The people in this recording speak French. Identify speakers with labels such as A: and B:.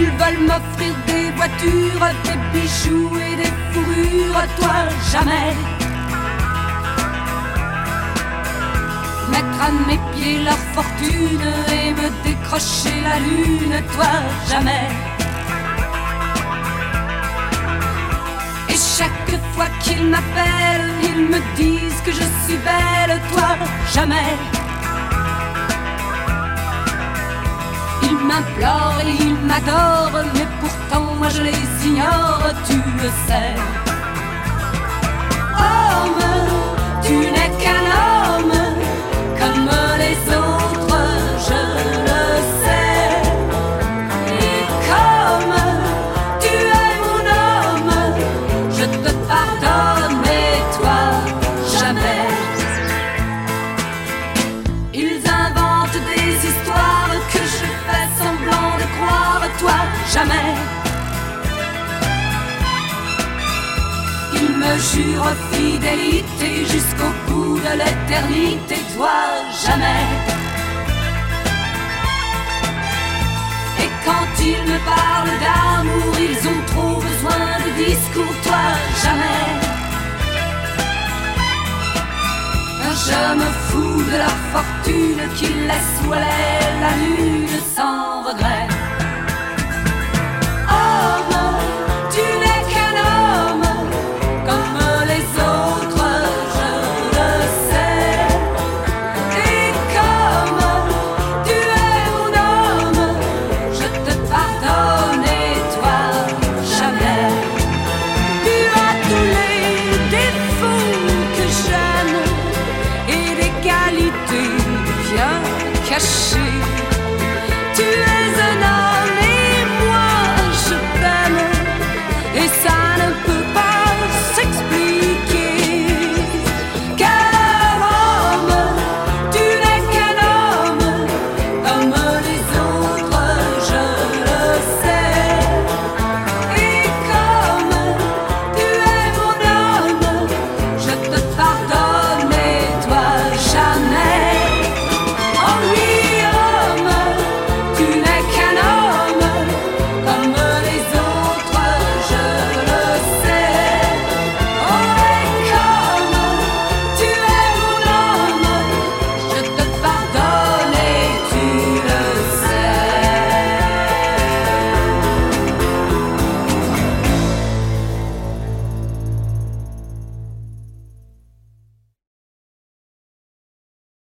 A: Ils veulent m'offrir des voitures, des bijoux et des fourrures. Toi, jamais. Mettre à mes pieds leur fortune et me décrocher la lune. Toi, jamais. Et chaque fois qu'ils m'appellent, ils me disent que je suis belle. Toi, jamais. Ils m'implorent et ils m'adorent, mais pourtant moi je les ignore, tu le sais. Homme, tu n'es qu'un homme, comme les autres, je le sais. Et comme tu es mon homme, je te pardonne, mais toi, jamais. Ils inventent des histoires que je fais semblant de croire, toi, jamais. Ils me jurent fidélité jusqu'au bout de l'éternité, toi, jamais. Et quand ils me parlent d'amour, ils ont trop besoin de discours, toi, jamais. Je me fous de leur fortune qu'ils laissent voiler la lune sans regret. Homme, tu n'es qu'un homme, comme les autres, je le sais. Et comme tu es mon homme, je te pardonne et toi, jamais. Tu as tous les défauts que j'aime et des qualités bien cachées.